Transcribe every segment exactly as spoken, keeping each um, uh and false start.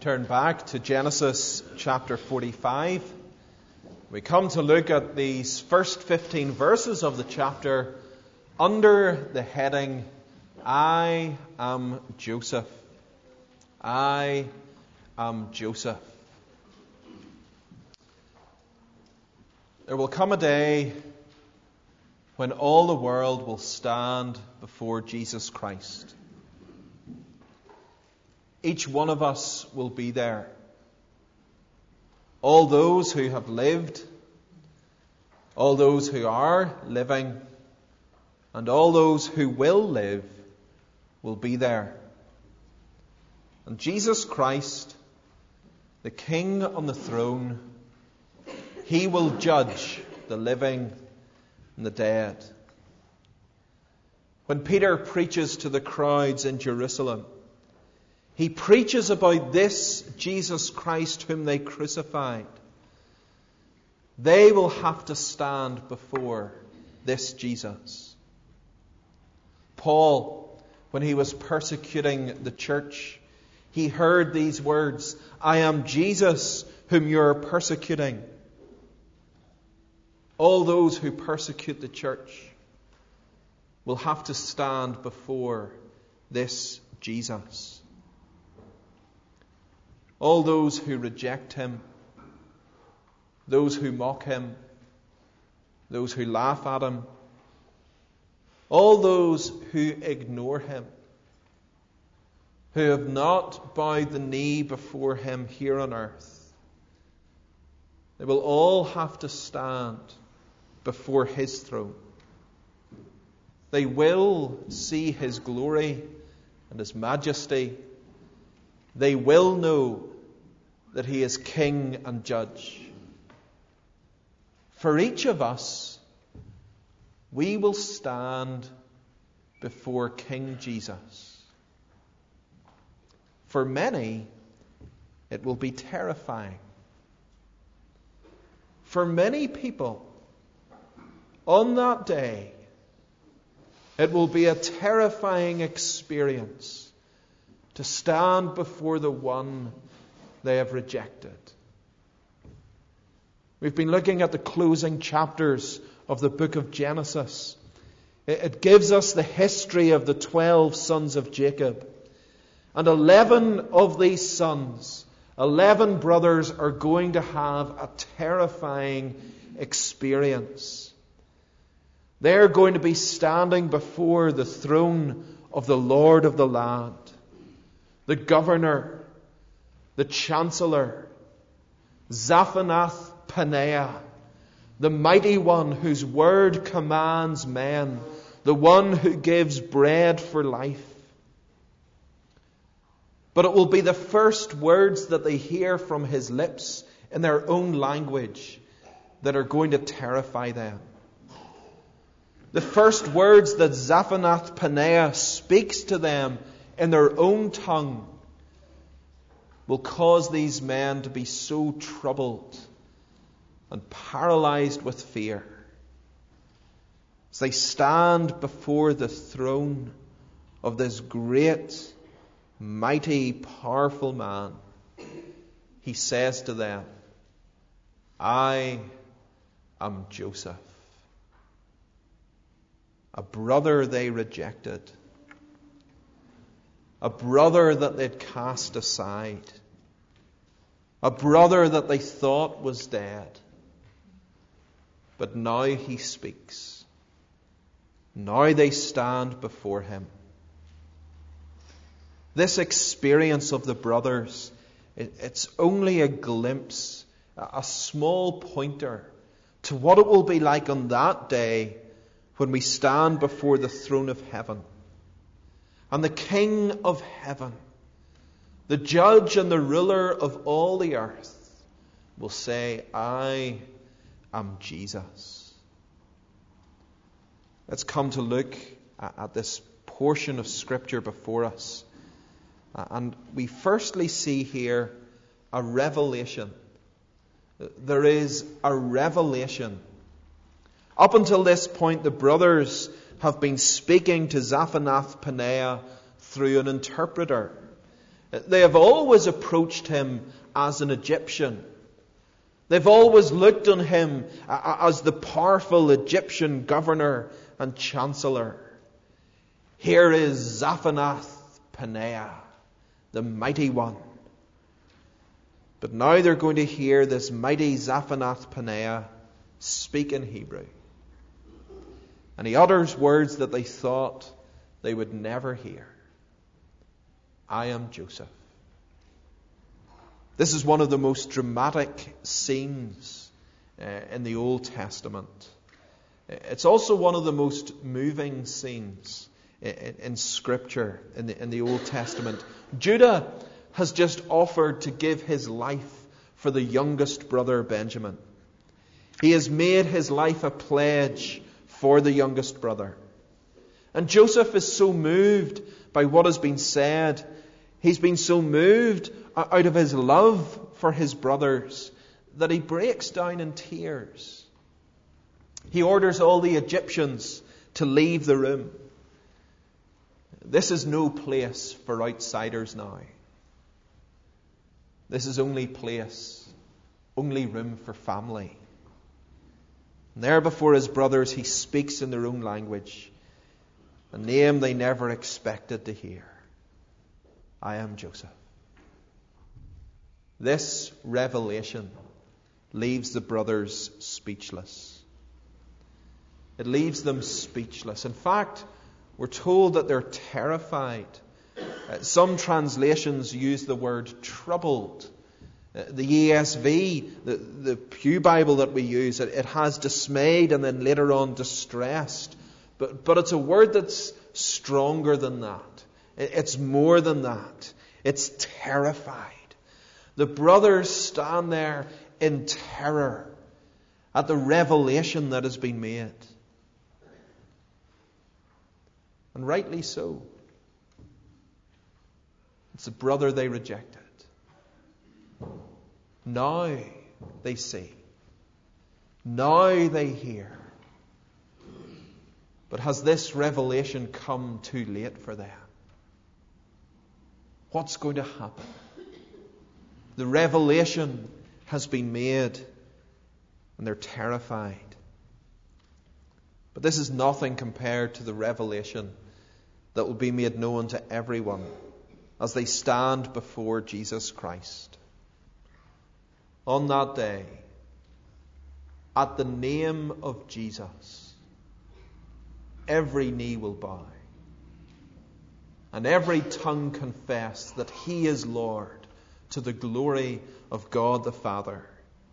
Turn back to Genesis chapter forty-five. We come to look at these first fifteen verses of the chapter under the heading, I am Joseph. I am Joseph. There will come a day when all the world will stand before Jesus Christ. Each one of us will be there. All those who have lived, all those who are living, and all those who will live will be there. And Jesus Christ, the King on the throne, He will judge the living and the dead. When Peter preaches to the crowds in Jerusalem, he preaches about this Jesus Christ whom they crucified. They will have to stand before this Jesus. Paul, when he was persecuting the church, he heard these words, I am Jesus whom you are persecuting. All those who persecute the church will have to stand before this Jesus. All those who reject Him, those who mock Him, those who laugh at Him, all those who ignore Him, who have not bowed the knee before Him here on earth, they will all have to stand before His throne. They will see His glory and His majesty. They will know that He is King and Judge. For each of us, we will stand before King Jesus. For many, it will be terrifying. For many people, on that day, it will be a terrifying experience to stand before the one they have rejected. We've been looking at the closing chapters of the book of Genesis. It gives us the history of the twelve sons of Jacob. And eleven of these sons, eleven brothers, are going to have a terrifying experience. They're going to be standing before the throne of the Lord of the land, the governor, the chancellor, Zaphanath-Paneah, the mighty one whose word commands men, the one who gives bread for life. But it will be the first words that they hear from His lips in their own language that are going to terrify them. The first words that Zaphanath-Paneah speaks to them in their own tongue will cause these men to be so troubled and paralyzed with fear as they stand before the throne of this great, mighty, powerful man. He says to them, I am Joseph, a brother they rejected, a brother that they'd cast aside, a brother that they thought was dead. But now he speaks. Now they stand before him. This experience of the brothers, it's only a glimpse, a small pointer to what it will be like on that day when we stand before the throne of heaven. And the King of heaven, the judge and the ruler of all the earth, will say, I am Jesus. Let's come to look at this portion of Scripture before us. And we firstly see here a revelation. There is a revelation. Up until this point, the brothers have been speaking to Zaphanath-Paneah through an interpreter. They have always approached him as an Egyptian. They've always looked on him as the powerful Egyptian governor and chancellor. Here is Zaphanath-Paneah, the mighty one. But now they're going to hear this mighty Zaphanath-Paneah speak in Hebrew. And he utters words that they thought they would never hear. I am Joseph. This is one of the most dramatic scenes uh, in the Old Testament. It's also one of the most moving scenes in, in Scripture in the, in the Old Testament. Judah has just offered to give his life for the youngest brother Benjamin. He has made his life a pledge for the youngest brother. And Joseph is so moved by what has been said. He's been so moved out of his love for his brothers that he breaks down in tears. He orders all the Egyptians to leave the room. This is no place for outsiders now. This is only place, only room for family. And there before his brothers, he speaks in their own language, a name they never expected to hear. I am Joseph. This revelation leaves the brothers speechless. It leaves them speechless. In fact, we're told that they're terrified. Uh, some translations use the word troubled. Uh, the E S V, the, the Pew Bible that we use, it, it has dismayed and then later on distressed. But, but it's a word that's stronger than that. It, it's more than that. It's terrified. The brothers stand there in terror at the revelation that has been made. And rightly so. It's the brother they rejected. Now they see. Now they hear. But has this revelation come too late for them? What's going to happen? The revelation has been made and they're terrified. But this is nothing compared to the revelation that will be made known to everyone as they stand before Jesus Christ. On that day, at the name of Jesus, every knee will bow and every tongue confess that He is Lord, to the glory of God the Father.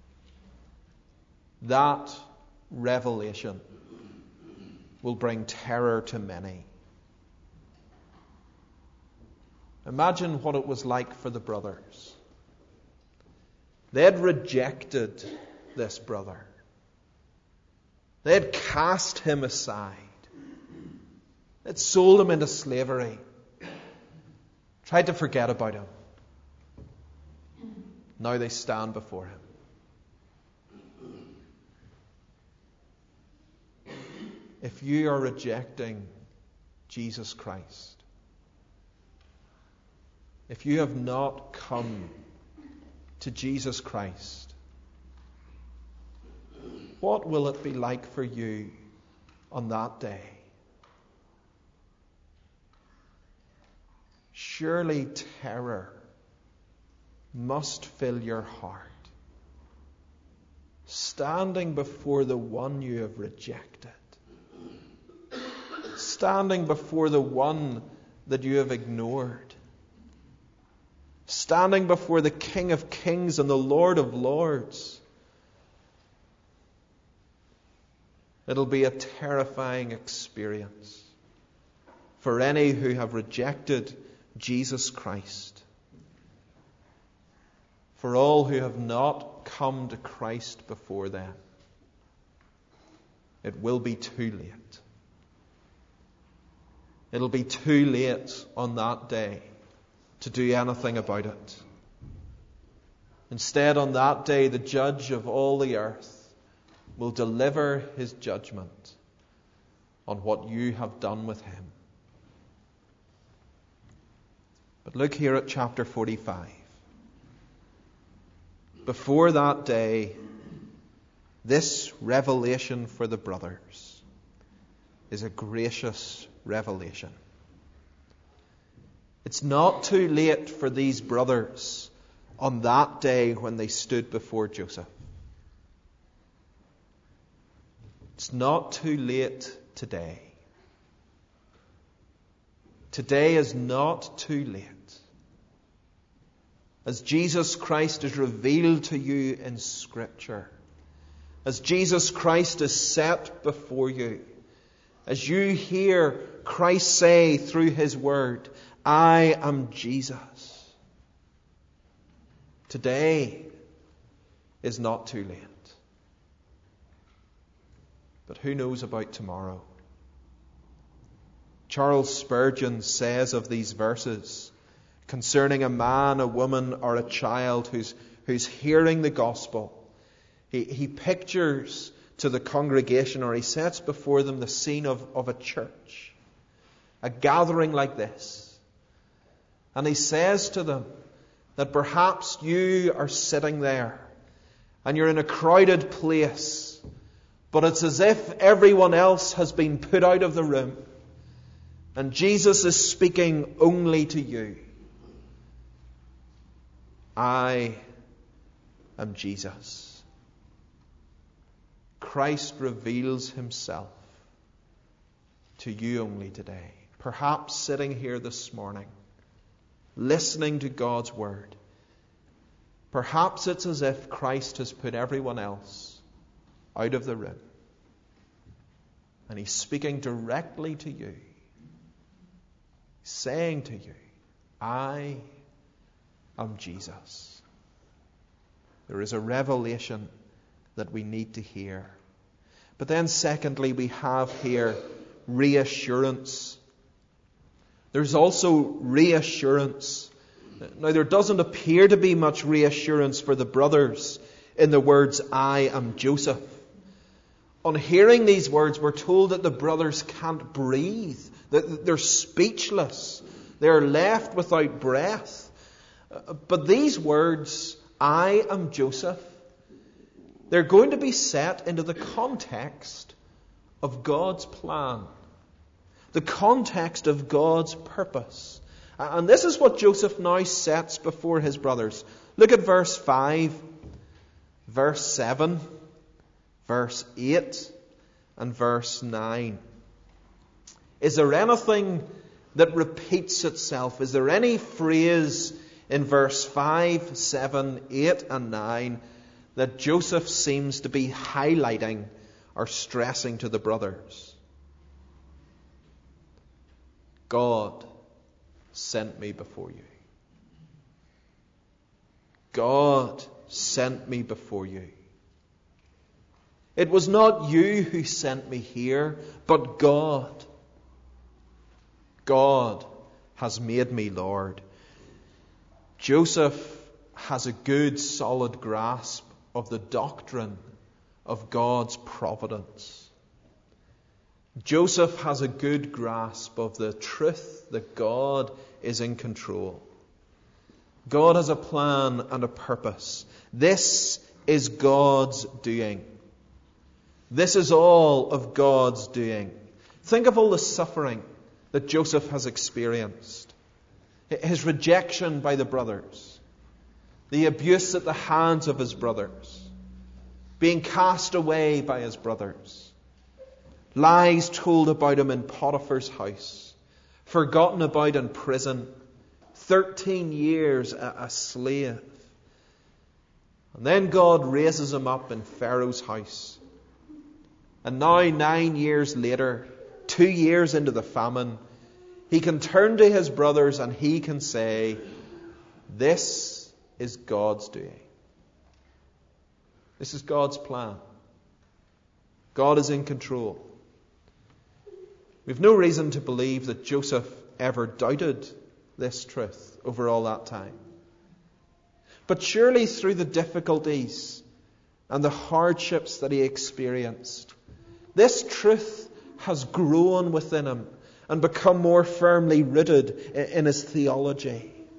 That revelation will bring terror to many. Imagine what it was like for the brothers. They had rejected this brother. They had cast him aside. They had sold him into slavery. Tried to forget about him. Now they stand before him. If you are rejecting Jesus Christ, if you have not come to Jesus Christ, what will it be like for you on that day? Surely terror must fill your heart, standing before the one you have rejected, standing before the one that you have ignored, standing before the King of Kings and the Lord of Lords. It'll be a terrifying experience for any who have rejected Jesus Christ. For all who have not come to Christ before them, it will be too late. It'll be too late on that day to do anything about it. Instead, on that day, the judge of all the earth will deliver his judgment on what you have done with him. But But look here at chapter forty-five. Before that day, this revelation for the brothers is a gracious revelation. It's not too late for these brothers on that day when they stood before Joseph. It's not too late today. Today is not too late. As Jesus Christ is revealed to you in Scripture, as Jesus Christ is set before you, as you hear Christ say through His Word, I am Jesus. Today is not too late. But who knows about tomorrow? Charles Spurgeon says of these verses concerning a man, a woman, or a child who's, who's hearing the gospel. He, he pictures to the congregation, or he sets before them the scene of, of a church, a gathering like this. And he says to them that perhaps you are sitting there and you're in a crowded place, but it's as if everyone else has been put out of the room and Jesus is speaking only to you. I am Jesus. Christ reveals Himself to you only today. Perhaps sitting here this morning, listening to God's Word. Perhaps it's as if Christ has put everyone else out of the room. And He's speaking directly to you. Saying to you, I am Jesus. There is a revelation that we need to hear. But then secondly, we have here reassurance. There's also reassurance. Now, there doesn't appear to be much reassurance for the brothers in the words, I am Joseph. On hearing these words, we're told that the brothers can't breathe, that they're speechless, they're left without breath. But these words, I am Joseph, they're going to be set into the context of God's plan, the context of God's purpose. And this is what Joseph now sets before his brothers. Look at verse five, verse seven, verse eight, and verse nine. Is there anything that repeats itself? Is there any phrase in verse five, seven, eight, and nine that Joseph seems to be highlighting or stressing to the brothers? God sent me before you. God sent me before you. It was not you who sent me here, but God. God has made me Lord. Joseph has a good, solid grasp of the doctrine of God's providence. Joseph has a good grasp of the truth that God is in control. God has a plan and a purpose. This is God's doing. This is all of God's doing. Think of all the suffering that Joseph has experienced. His rejection by the brothers. The abuse at the hands of his brothers. Being cast away by his brothers. Lies told about him in Potiphar's house. Forgotten about in prison. Thirteen years a, a slave. And then God raises him up in Pharaoh's house. And now, nine years later, two years into the famine, he can turn to his brothers and he can say, this is God's doing. This is God's plan. God is in control. We've no reason to believe that Joseph ever doubted this truth over all that time. But surely through the difficulties and the hardships that he experienced, this truth has grown within him and become more firmly rooted in his theology.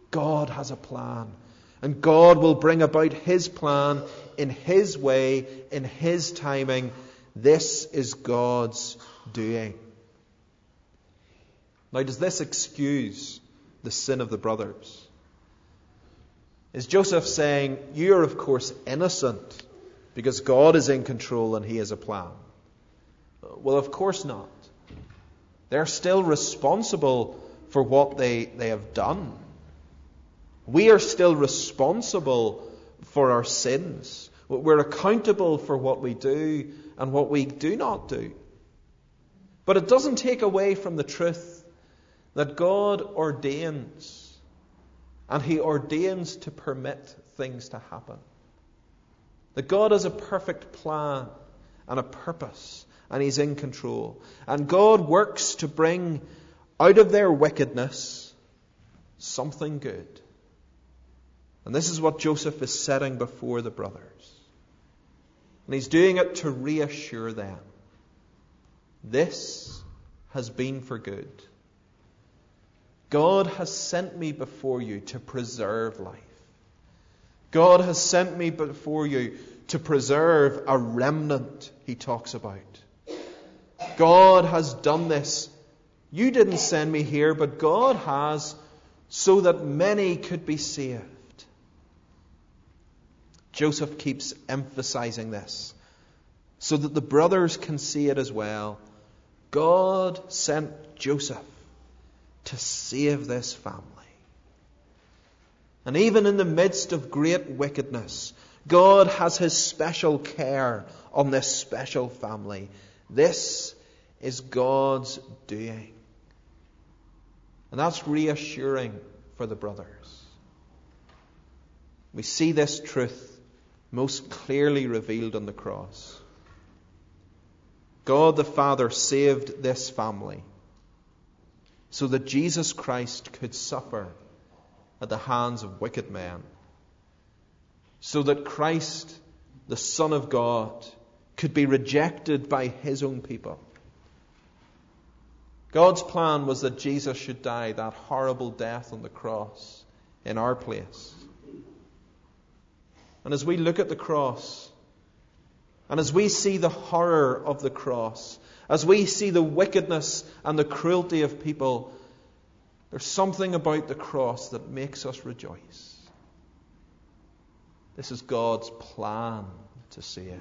God has a plan. And God will bring about His plan in His way, in His timing. This is God's doing. Now, does this excuse the sin of the brothers? Is Joseph saying, you are of course innocent because God is in control and He has a plan? Well, of course not. They're still responsible for what they, they have done. We are still responsible for our sins. We're accountable for what we do and what we do not do. But it doesn't take away from the truth that God ordains. And He ordains to permit things to happen. That God has a perfect plan and a purpose. And He's in control. And God works to bring out of their wickedness something good. And this is what Joseph is setting before the brothers. And he's doing it to reassure them. This has been for good. God has sent me before you to preserve life. God has sent me before you to preserve a remnant, he talks about. God has done this. You didn't send me here, but God has, so that many could be saved. Joseph keeps emphasizing this so that the brothers can see it as well. God sent Joseph to save this family. And even in the midst of great wickedness, God has His special care on this special family. This is God's doing. And that's reassuring for the brothers. We see this truth most clearly revealed on the cross. God the Father saved this family so that Jesus Christ could suffer at the hands of wicked men. So that Christ, the Son of God, could be rejected by His own people. God's plan was that Jesus should die that horrible death on the cross in our place. And as we look at the cross, and as we see the horror of the cross, as we see the wickedness and the cruelty of people, there's something about the cross that makes us rejoice. This is God's plan to save.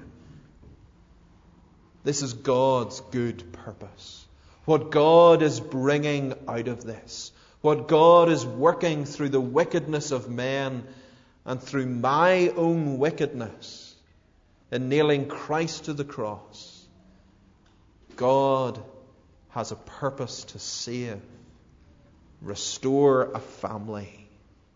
This is God's good purpose. What God is bringing out of this, what God is working through the wickedness of men and through my own wickedness in nailing Christ to the cross, God has a purpose to save, restore a family,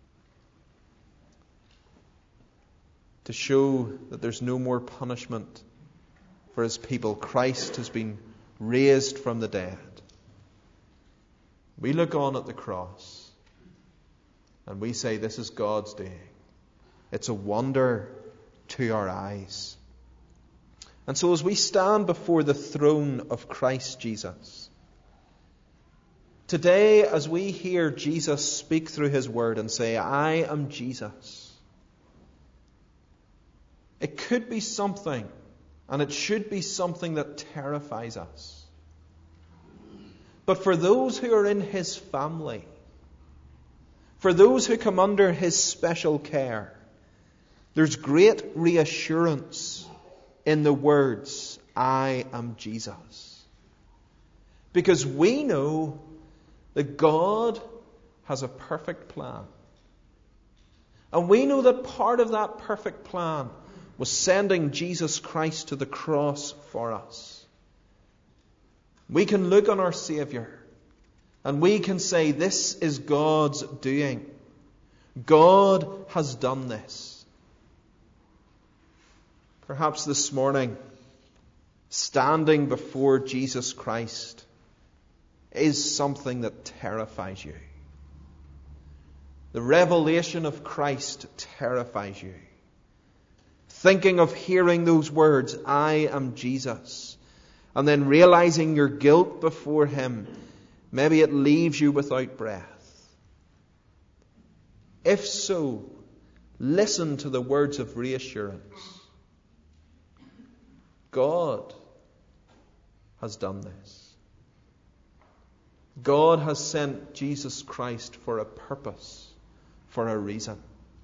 to show that there's no more punishment for His people. Christ has been raised from the dead. We look on at the cross and we say, this is God's doing. It's a wonder to our eyes. And so as we stand before the throne of Christ Jesus, today as we hear Jesus speak through His word and say, I am Jesus, it could be something, and it should be something that terrifies us. But for those who are in His family, for those who come under His special care, there's great reassurance in the words, I am Jesus. Because we know that God has a perfect plan. And we know that part of that perfect plan was sending Jesus Christ to the cross for us. We can look on our Savior and we can say, this is God's doing. God has done this. Perhaps this morning, standing before Jesus Christ is something that terrifies you. The revelation of Christ terrifies you. Thinking of hearing those words, I am Jesus, and then realizing your guilt before Him, maybe it leaves you without breath. If so, listen to the words of reassurance. God has done this. God has sent Jesus Christ for a purpose, for a reason.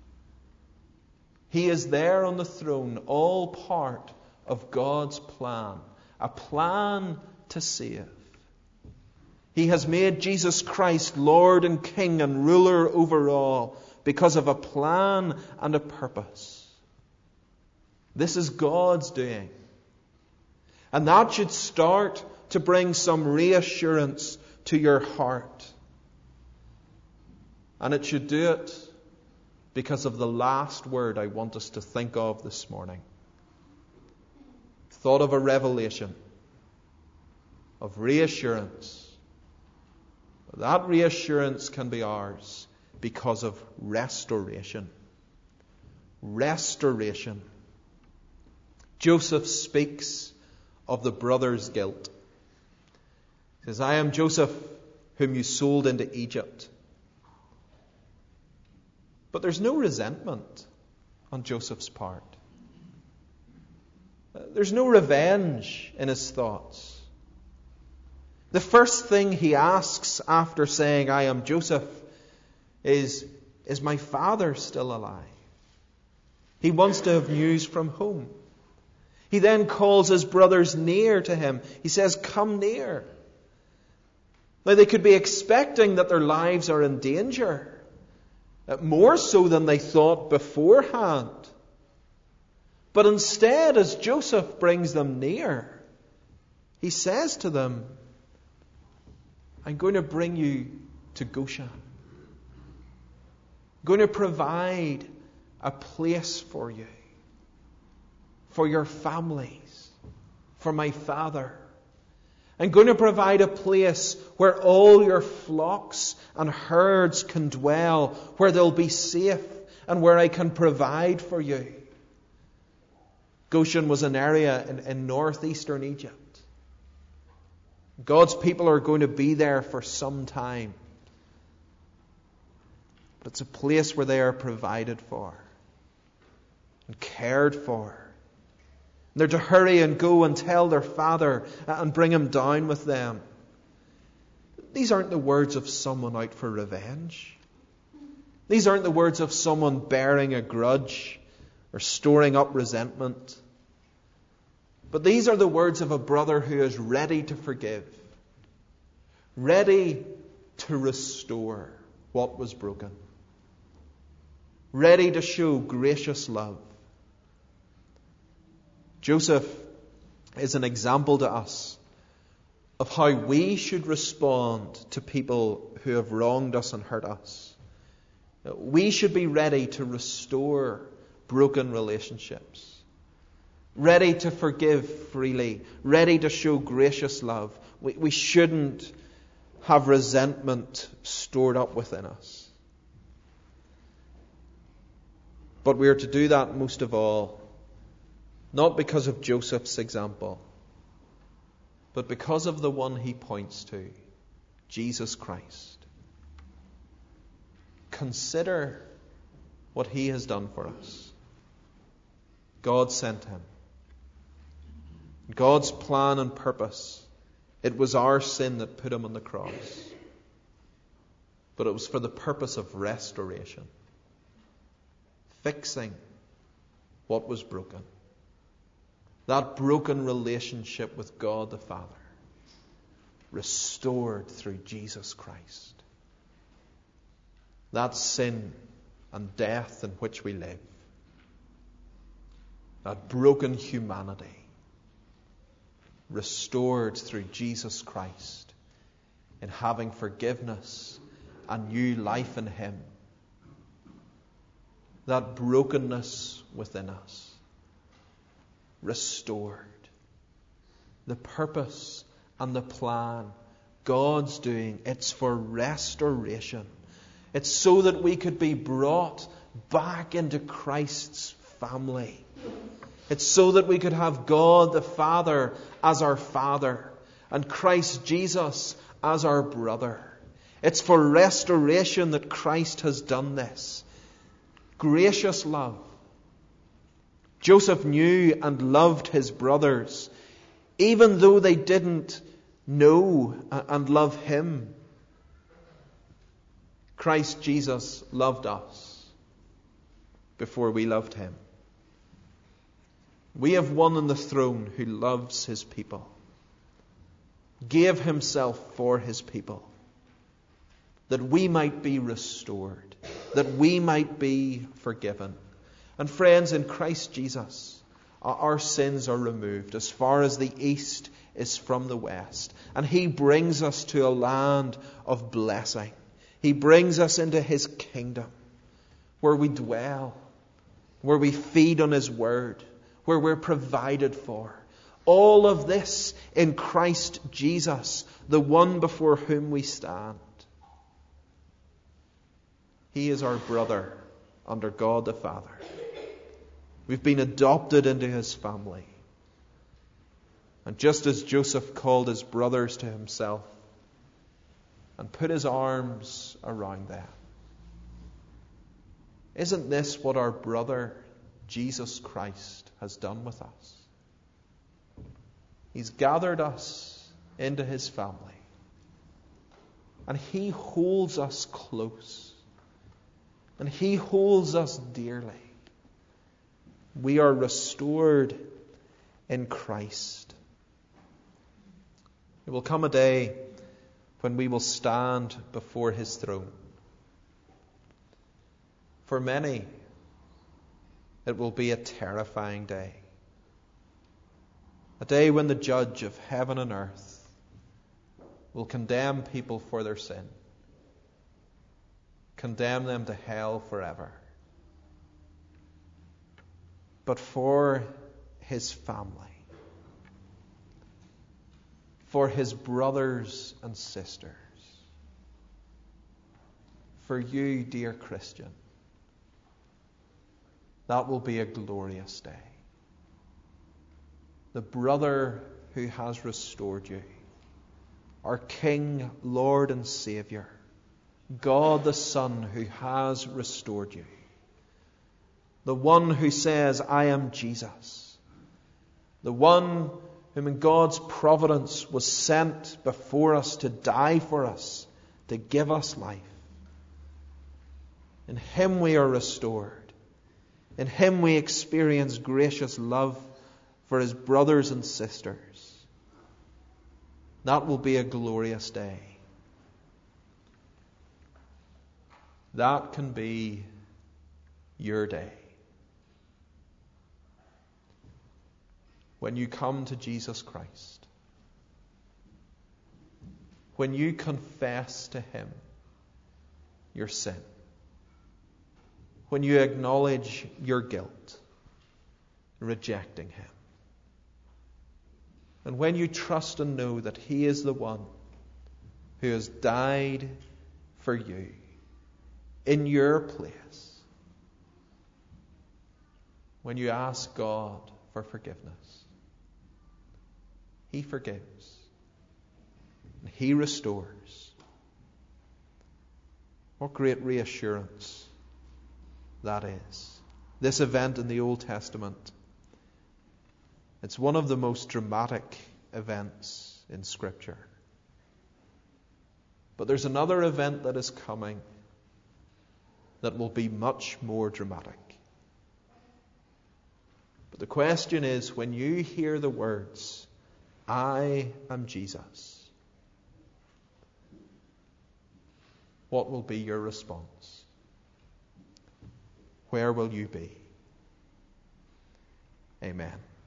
He is there on the throne, all part of God's plan, a plan to save. He has made Jesus Christ Lord and King and ruler over all because of a plan and a purpose. This is God's doing. And that should start to bring some reassurance to your heart. And it should do it because of the last word I want us to think of this morning. Thought of a revelation, of reassurance. That reassurance can be ours because of restoration. Restoration. Joseph speaks of the brothers' guilt. He says, I am Joseph, whom you sold into Egypt. But there's no resentment on Joseph's part. There's no revenge in his thoughts. The first thing he asks after saying, I am Joseph, is, is my father still alive? He wants to have news from home. He then calls his brothers near to him. He says, come near. Now they could be expecting that their lives are in danger, more so than they thought beforehand. But instead, as Joseph brings them near, he says to them, I'm going to bring you to Goshen. I'm going to provide a place for you, for your families, for my father. I'm going to provide a place where all your flocks and herds can dwell, where they'll be safe and where I can provide for you. Goshen was an area in, in northeastern Egypt. God's people are going to be there for some time. But it's a place where they are provided for and cared for. And they're to hurry and go and tell their father and bring him down with them. These aren't the words of someone out for revenge. These aren't the words of someone bearing a grudge or storing up resentment. But these are the words of a brother who is ready to forgive, ready to restore what was broken, ready to show gracious love. Joseph is an example to us of how we should respond to people who have wronged us and hurt us. We should be ready to restore broken relationships, ready to forgive freely, ready to show gracious love. We, we shouldn't have resentment stored up within us. But we are to do that most of all, not because of Joseph's example, but because of the one he points to, Jesus Christ. Consider what he has done for us. God sent him. God's plan and purpose. It was our sin that put him on the cross. But it was for the purpose of restoration. Fixing what was broken. That broken relationship with God the Father. Restored through Jesus Christ. That sin and death in which we live. That broken humanity. Restored through Jesus Christ in having forgiveness and new life in him. That brokenness within us restored. The purpose and the plan God's doing, it's for restoration. It's so that we could be brought back into Christ's family. It's so that we could have God the Father as our Father and Christ Jesus as our brother. It's for restoration that Christ has done this. gracious love. Joseph knew and loved his brothers, even though they didn't know and love him. Christ Jesus loved us before we loved him. We have one on the throne who loves his people, gave himself for his people, that we might be restored, that we might be forgiven. And friends, in Christ Jesus, our sins are removed as far as the east is from the west. And he brings us to a land of blessing. He brings us into his kingdom, where we dwell, where we feed on his word, where we're provided for. All of this in Christ Jesus, the one before whom we stand. He is our brother under God the Father. We've been adopted into his family. And just as Joseph called his brothers to himself and put his arms around them, isn't this what our brother Jesus Christ has done with us? He's gathered us into his family, and he holds us close, and he holds us dearly. We are restored in Christ. There will come a day when we will stand before his throne. For many, it will be a terrifying day. A day when the judge of heaven and earth will condemn people for their sin, condemn them to hell forever. But for his family, for his brothers and sisters, for you, dear Christian, that will be a glorious day. The brother who has restored you, our King, Lord and Saviour, God the Son who has restored you, the one who says, I am Jesus, the one whom in God's providence was sent before us to die for us, to give us life. In him we are restored. In him we experience gracious love for his brothers and sisters. That will be a glorious day. That can be your day. When you come to Jesus Christ, when you confess to him your sin, when you acknowledge your guilt, rejecting him, and when you trust and know that he is the one who has died for you in your place, when you ask God for forgiveness, he forgives and he restores. What great reassurance that is. This event in the Old Testament, it's one of the most dramatic events in Scripture. But there's another event that is coming that will be much more dramatic. But the question is, when you hear the words, I am Jesus, what will be your response? Where will you be? Amen.